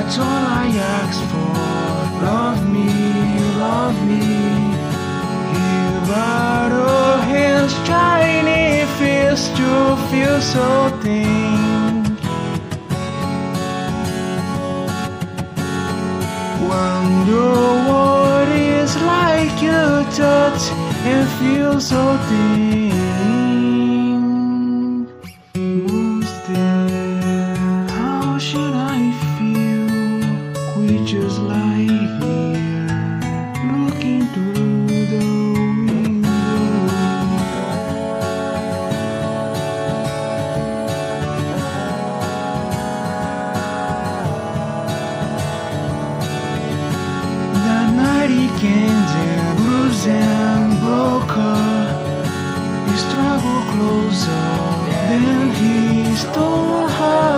That's all I ask for. Love me, love me. Here are our hands, shiny fists to feel so thin. Wonder what it's like you touch and feel so thin. How should I feel? We just lie here, looking through the window. The night he came and bruised and broke her. He struggled closer, then he stole her.